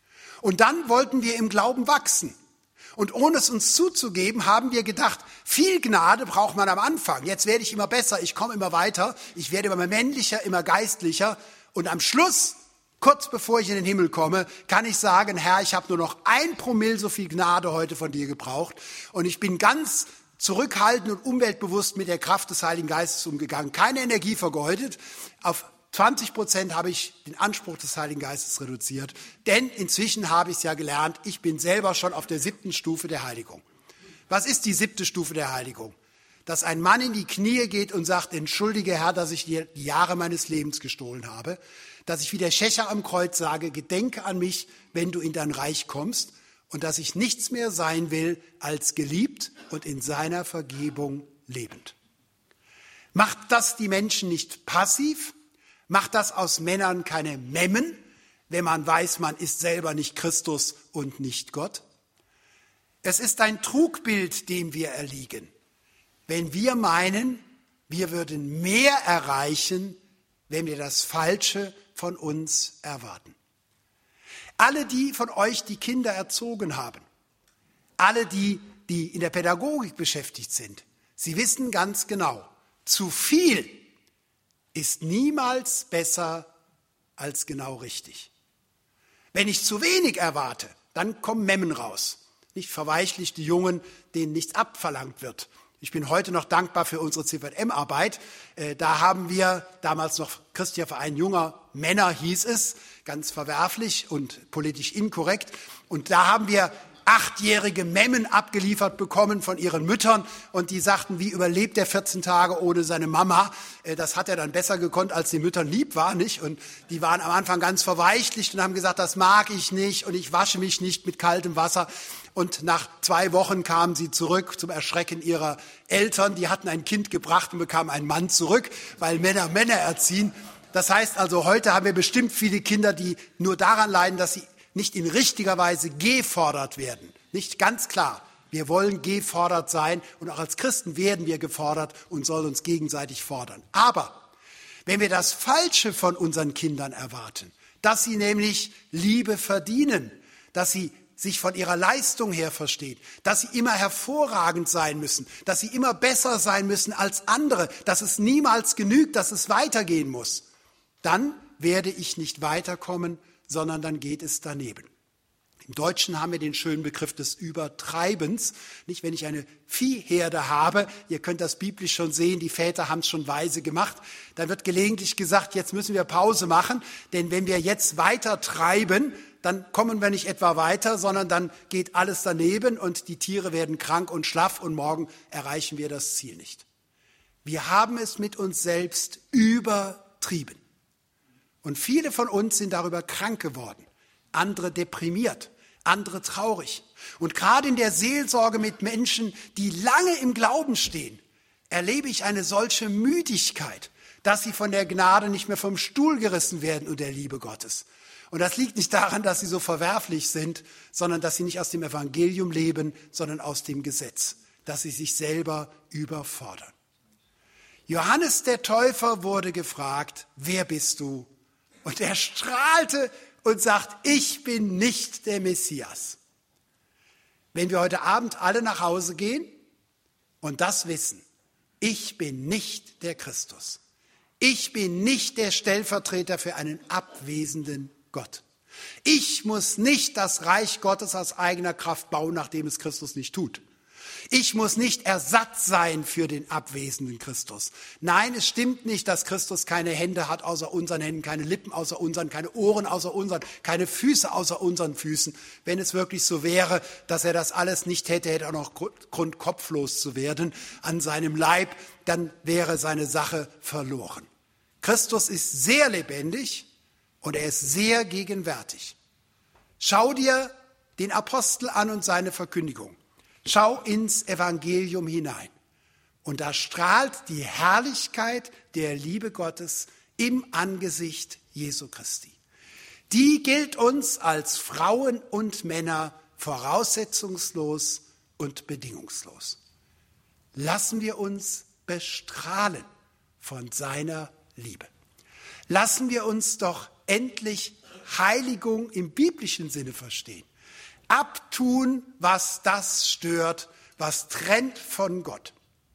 Und dann wollten wir im Glauben wachsen. Und ohne es uns zuzugeben, haben wir gedacht, viel Gnade braucht man am Anfang. Jetzt werde ich immer besser, ich komme immer weiter, ich werde immer männlicher, immer geistlicher. Und am Schluss, kurz bevor ich in den Himmel komme, kann ich sagen, Herr, ich habe nur noch 1 Promille so viel Gnade heute von dir gebraucht. Und ich bin ganz zurückhaltend und umweltbewusst mit der Kraft des Heiligen Geistes umgegangen. Keine Energie vergeudet. Auf 20% habe ich den Anspruch des Heiligen Geistes reduziert, denn inzwischen habe ich es ja gelernt, ich bin selber schon auf der 7. Stufe der Heiligung. Was ist die 7. Stufe der Heiligung? Dass ein Mann in die Knie geht und sagt, entschuldige Herr, dass ich dir die Jahre meines Lebens gestohlen habe, dass ich wie der Schächer am Kreuz sage, gedenke an mich, wenn du in dein Reich kommst und dass ich nichts mehr sein will als geliebt und in seiner Vergebung lebend. Macht das die Menschen nicht passiv? Macht das aus Männern keine Memmen, wenn man weiß, man ist selber nicht Christus und nicht Gott? Es ist ein Trugbild, dem wir erliegen, wenn wir meinen, wir würden mehr erreichen, wenn wir das Falsche von uns erwarten. Alle die von euch, die Kinder erzogen haben, alle die in der Pädagogik beschäftigt sind, sie wissen ganz genau, zu viel ist niemals besser als genau richtig. Wenn ich zu wenig erwarte, dann kommen Memmen raus. Nicht verweichlichte Jungen, denen nichts abverlangt wird. Ich bin heute noch dankbar für unsere CVM-Arbeit. Da haben wir damals noch Christlicher Verein junger Männer, hieß es, ganz verwerflich und politisch inkorrekt. Und da haben wir 8-jährige Memmen abgeliefert bekommen von ihren Müttern und die sagten, wie überlebt er 14 Tage ohne seine Mama? Das hat er dann besser gekonnt, als den Müttern lieb war, nicht? Und die waren am Anfang ganz verweichlicht und haben gesagt, das mag ich nicht und ich wasche mich nicht mit kaltem Wasser. Und nach 2 Wochen kamen sie zurück zum Erschrecken ihrer Eltern. Die hatten ein Kind gebracht und bekamen einen Mann zurück, weil Männer Männer erziehen. Das heißt also, heute haben wir bestimmt viele Kinder, die nur daran leiden, dass sie nicht in richtiger Weise gefordert werden. Nicht ganz klar. Wir wollen gefordert sein und auch als Christen werden wir gefordert und sollen uns gegenseitig fordern. Aber wenn wir das Falsche von unseren Kindern erwarten, dass sie nämlich Liebe verdienen, dass sie sich von ihrer Leistung her verstehen, dass sie immer hervorragend sein müssen, dass sie immer besser sein müssen als andere, dass es niemals genügt, dass es weitergehen muss, dann werde ich nicht weiterkommen, sondern dann geht es daneben. Im Deutschen haben wir den schönen Begriff des Übertreibens. Nicht, wenn ich eine Viehherde habe, ihr könnt das biblisch schon sehen, die Väter haben es schon weise gemacht, dann wird gelegentlich gesagt, jetzt müssen wir Pause machen, denn wenn wir jetzt weiter treiben, dann kommen wir nicht etwa weiter, sondern dann geht alles daneben und die Tiere werden krank und schlaff und morgen erreichen wir das Ziel nicht. Wir haben es mit uns selbst übertrieben. Und viele von uns sind darüber krank geworden, andere deprimiert, andere traurig. Und gerade in der Seelsorge mit Menschen, die lange im Glauben stehen, erlebe ich eine solche Müdigkeit, dass sie von der Gnade nicht mehr vom Stuhl gerissen werden und der Liebe Gottes. Und das liegt nicht daran, dass sie so verwerflich sind, sondern dass sie nicht aus dem Evangelium leben, sondern aus dem Gesetz. dass sie sich selber überfordern. Johannes der Täufer wurde gefragt, wer bist du? Und er strahlte und sagt, ich bin nicht der Messias. Wenn wir heute Abend alle nach Hause gehen und das wissen, ich bin nicht der Christus. Ich bin nicht der Stellvertreter für einen abwesenden Gott. Ich muss nicht das Reich Gottes aus eigener Kraft bauen, nachdem es Christus nicht tut. Ich muss nicht Ersatz sein für den abwesenden Christus. Nein, es stimmt nicht, dass Christus keine Hände hat außer unseren Händen, keine Lippen außer unseren, keine Ohren außer unseren, keine Füße außer unseren Füßen. Wenn es wirklich so wäre, dass er das alles nicht hätte, hätte er noch Grund, kopflos zu werden an seinem Leib, dann wäre seine Sache verloren. Christus ist sehr lebendig und er ist sehr gegenwärtig. Schau dir den Apostel an und seine Verkündigung. Schau ins Evangelium hinein. Und da strahlt die Herrlichkeit der Liebe Gottes im Angesicht Jesu Christi. Die gilt uns als Frauen und Männer voraussetzungslos und bedingungslos. Lassen wir uns bestrahlen von seiner Liebe. Lassen wir uns doch endlich Heiligung im biblischen Sinne verstehen. Abtun, was das stört, was trennt von Gott.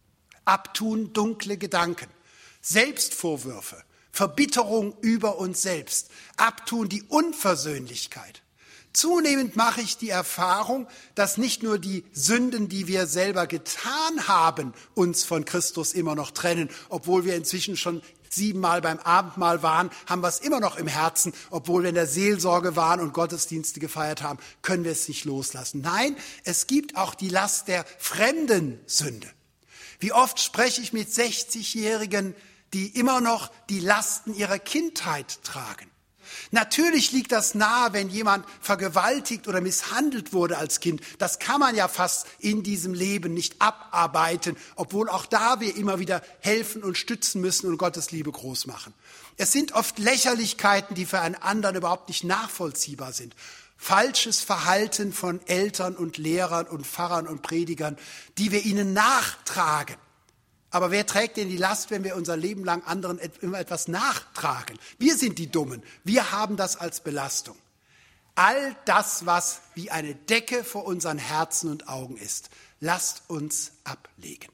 Abtun dunkle Gedanken, Selbstvorwürfe, Verbitterung über uns selbst. Abtun die Unversöhnlichkeit. Zunehmend mache ich die Erfahrung, dass nicht nur die Sünden, die wir selber getan haben, uns von Christus immer noch trennen, obwohl wir inzwischen schon 7-mal beim Abendmahl waren, haben wir es immer noch im Herzen, obwohl wir in der Seelsorge waren und Gottesdienste gefeiert haben, können wir es nicht loslassen. Nein, es gibt auch die Last der fremden Sünde. Wie oft spreche ich mit 60-Jährigen, die immer noch die Lasten ihrer Kindheit tragen. Natürlich liegt das nahe, wenn jemand vergewaltigt oder misshandelt wurde als Kind. Das kann man ja fast in diesem Leben nicht abarbeiten, obwohl auch da wir immer wieder helfen und stützen müssen und Gottes Liebe groß machen. Es sind oft Lächerlichkeiten, die für einen anderen überhaupt nicht nachvollziehbar sind. Falsches Verhalten von Eltern und Lehrern und Pfarrern und Predigern, die wir ihnen nachtragen. Aber wer trägt denn die Last, wenn wir unser Leben lang anderen immer etwas nachtragen? Wir sind die Dummen. Wir haben das als Belastung. All das, was wie eine Decke vor unseren Herzen und Augen ist, lasst uns ablegen.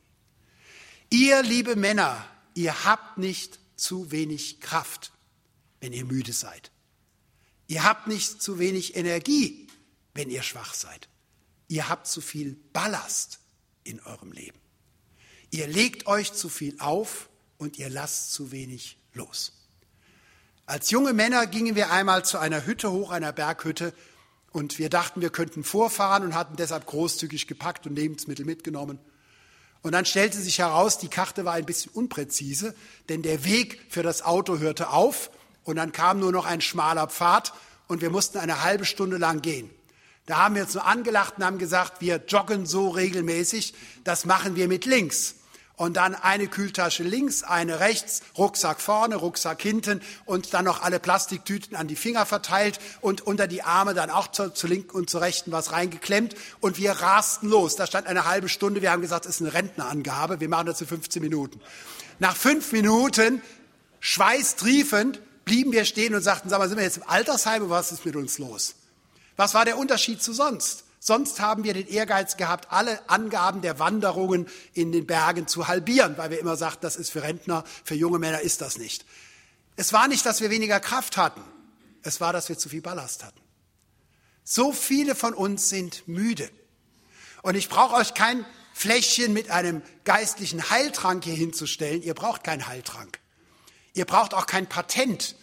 Ihr, liebe Männer, ihr habt nicht zu wenig Kraft, wenn ihr müde seid. Ihr habt nicht zu wenig Energie, wenn ihr schwach seid. Ihr habt zu viel Ballast in eurem Leben. Ihr legt euch zu viel auf und ihr lasst zu wenig los. Als junge Männer gingen wir einmal zu einer Hütte hoch, einer Berghütte, und wir dachten, wir könnten vorfahren und hatten deshalb großzügig gepackt und Lebensmittel mitgenommen. Und dann stellte sich heraus, die Karte war ein bisschen unpräzise, denn der Weg für das Auto hörte auf und dann kam nur noch ein schmaler Pfad und wir mussten eine halbe Stunde lang gehen. Da haben wir uns nur angelacht und haben gesagt, wir joggen so regelmäßig, das machen wir mit links. Und dann eine Kühltasche links, eine rechts, Rucksack vorne, Rucksack hinten und dann noch alle Plastiktüten an die Finger verteilt und unter die Arme dann auch zur linken und zur rechten was reingeklemmt. Und wir rasten los. Da stand eine halbe Stunde. Wir haben gesagt, es ist eine Rentnerangabe. Wir machen das in 15 Minuten. Nach 5 Minuten, schweißtriefend, blieben wir stehen und sagten, sag mal, sind wir jetzt im Altersheim oder was ist mit uns los? Was war der Unterschied zu sonst? Sonst haben wir den Ehrgeiz gehabt, alle Angaben der Wanderungen in den Bergen zu halbieren, weil wir immer sagten, das ist für Rentner, für junge Männer ist das nicht. Es war nicht, dass wir weniger Kraft hatten, es war, dass wir zu viel Ballast hatten. So viele von uns sind müde. Und ich brauche euch kein Fläschchen mit einem geistlichen Heiltrank hier hinzustellen. Ihr braucht keinen Heiltrank. Ihr braucht auch kein Patent,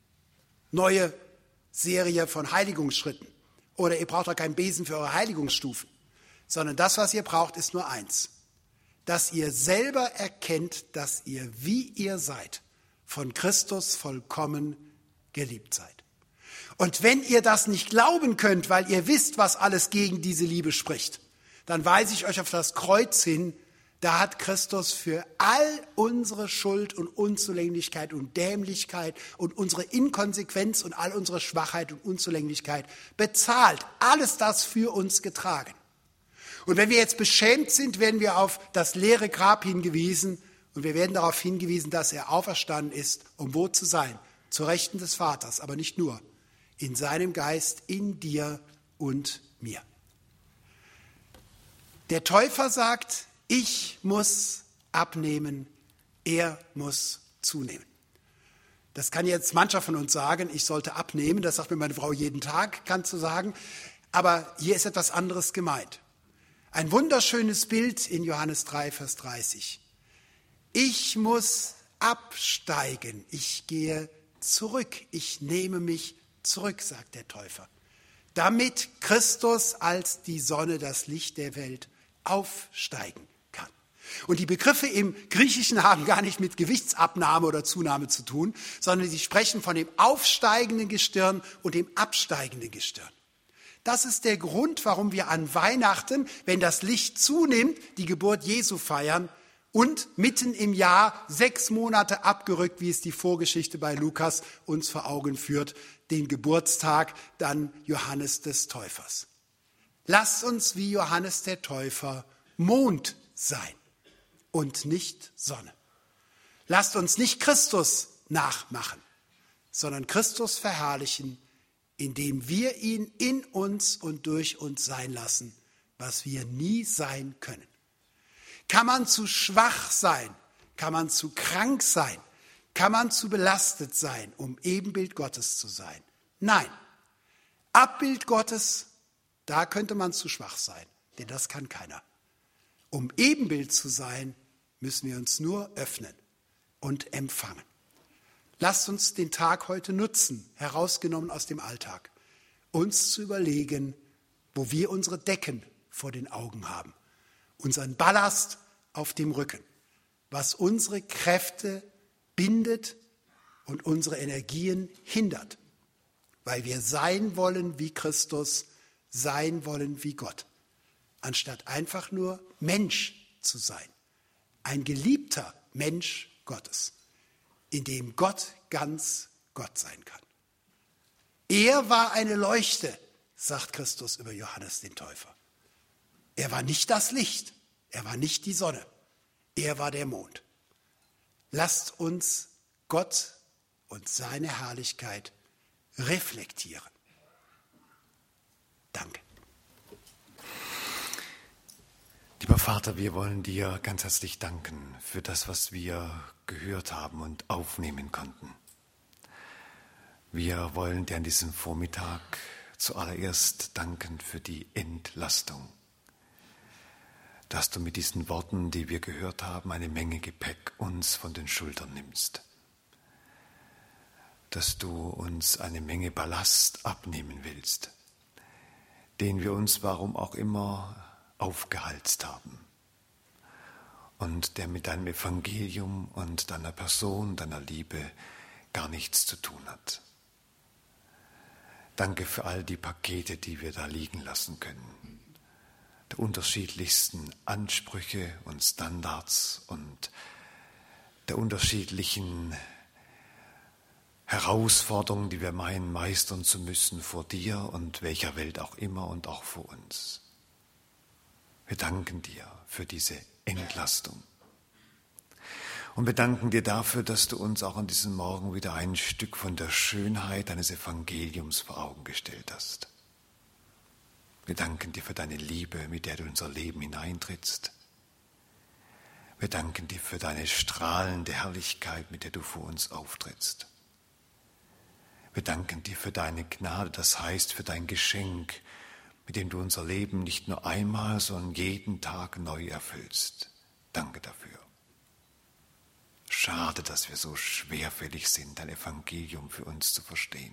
neue Serie von Heiligungsschritten. Oder ihr braucht auch keinen Besen für eure Heiligungsstufen, sondern das, was ihr braucht, ist nur eins. Dass ihr selber erkennt, dass ihr, wie ihr seid, von Christus vollkommen geliebt seid. Und wenn ihr das nicht glauben könnt, weil ihr wisst, was alles gegen diese Liebe spricht, dann weise ich euch auf das Kreuz hin. Da hat Christus für all unsere Schuld und Unzulänglichkeit und Dämlichkeit und unsere Inkonsequenz und all unsere Schwachheit und Unzulänglichkeit bezahlt. Alles das für uns getragen. Und wenn wir jetzt beschämt sind, werden wir auf das leere Grab hingewiesen und wir werden darauf hingewiesen, dass er auferstanden ist, um wo zu sein? Zur Rechten des Vaters, aber nicht nur. In seinem Geist, in dir und mir. Der Täufer sagt, ich muss abnehmen, er muss zunehmen. Das kann jetzt mancher von uns sagen, ich sollte abnehmen, das sagt mir meine Frau jeden Tag, kannst du sagen. Aber hier ist etwas anderes gemeint. Ein wunderschönes Bild in Johannes 3, Vers 30. Ich muss absteigen, ich gehe zurück, ich nehme mich zurück, sagt der Täufer, damit Christus als die Sonne, das Licht der Welt, aufsteigen kann. Und die Begriffe im Griechischen haben gar nicht mit Gewichtsabnahme oder Zunahme zu tun, sondern sie sprechen von dem aufsteigenden Gestirn und dem absteigenden Gestirn. Das ist der Grund, warum wir an Weihnachten, wenn das Licht zunimmt, die Geburt Jesu feiern und mitten im Jahr 6 Monate abgerückt, wie es die Vorgeschichte bei Lukas uns vor Augen führt, den Geburtstag dann Johannes des Täufers. Lasst uns wie Johannes der Täufer Mond sein und nicht Sonne. Lasst uns nicht Christus nachmachen, sondern Christus verherrlichen, indem wir ihn in uns und durch uns sein lassen, was wir nie sein können. Kann man zu schwach sein? Kann man zu krank sein? Kann man zu belastet sein, um Ebenbild Gottes zu sein? Nein. Abbild Gottes, da könnte man zu schwach sein, denn das kann keiner. Um Ebenbild zu sein, müssen wir uns nur öffnen und empfangen. Lasst uns den Tag heute nutzen, herausgenommen aus dem Alltag, uns zu überlegen, wo wir unsere Decken vor den Augen haben, unseren Ballast auf dem Rücken, was unsere Kräfte bindet und unsere Energien hindert, weil wir sein wollen wie Christus, sein wollen wie Gott, anstatt einfach nur Mensch zu sein, ein geliebter Mensch Gottes, in dem Gott ganz Gott sein kann. Er war eine Leuchte, sagt Christus über Johannes den Täufer. Er war nicht das Licht, er war nicht die Sonne, er war der Mond. Lasst uns Gott und seine Herrlichkeit reflektieren. Danke. Lieber Vater, wir wollen dir ganz herzlich danken für das, was wir gehört haben und aufnehmen konnten. Wir wollen dir an diesem Vormittag zuallererst danken für die Entlastung, dass du mit diesen Worten, die wir gehört haben, eine Menge Gepäck uns von den Schultern nimmst, dass du uns eine Menge Ballast abnehmen willst, den wir uns, warum auch immer, aufgehalst haben und der mit deinem Evangelium und deiner Person, deiner Liebe gar nichts zu tun hat. Danke für all die Pakete, die wir da liegen lassen können, der unterschiedlichsten Ansprüche und Standards und der unterschiedlichen Herausforderungen, die wir meinen, meistern zu müssen vor dir und welcher Welt auch immer und auch vor uns. Wir danken dir für diese Entlastung. Und wir danken dir dafür, dass du uns auch an diesem Morgen wieder ein Stück von der Schönheit deines Evangeliums vor Augen gestellt hast. Wir danken dir für deine Liebe, mit der du in unser Leben hineintrittst. Wir danken dir für deine strahlende Herrlichkeit, mit der du vor uns auftrittst. Wir danken dir für deine Gnade, das heißt für dein Geschenk, mit dem du unser Leben nicht nur einmal, sondern jeden Tag neu erfüllst. Danke dafür. Schade, dass wir so schwerfällig sind, dein Evangelium für uns zu verstehen.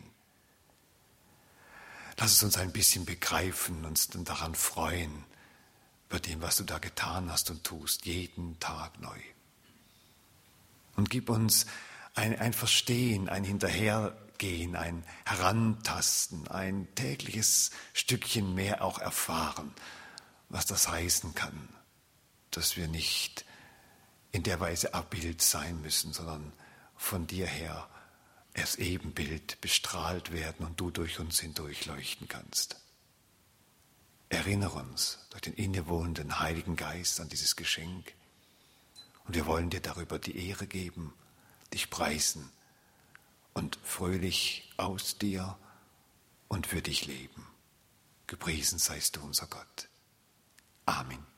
Lass es uns ein bisschen begreifen, uns dann daran freuen, bei dem, was du da getan hast und tust, jeden Tag neu. Und gib uns ein Verstehen, ein Hinterhergehen, ein Herantasten, ein tägliches Stückchen mehr auch erfahren, was das heißen kann, dass wir nicht in der Weise Abbild sein müssen, sondern von dir her als Ebenbild bestrahlt werden und du durch uns hindurch leuchten kannst. Erinnere uns durch den innewohnenden Heiligen Geist an dieses Geschenk. Und wir wollen dir darüber die Ehre geben, dich preisen und fröhlich aus dir und für dich leben. Gepriesen seist du, unser Gott. Amen.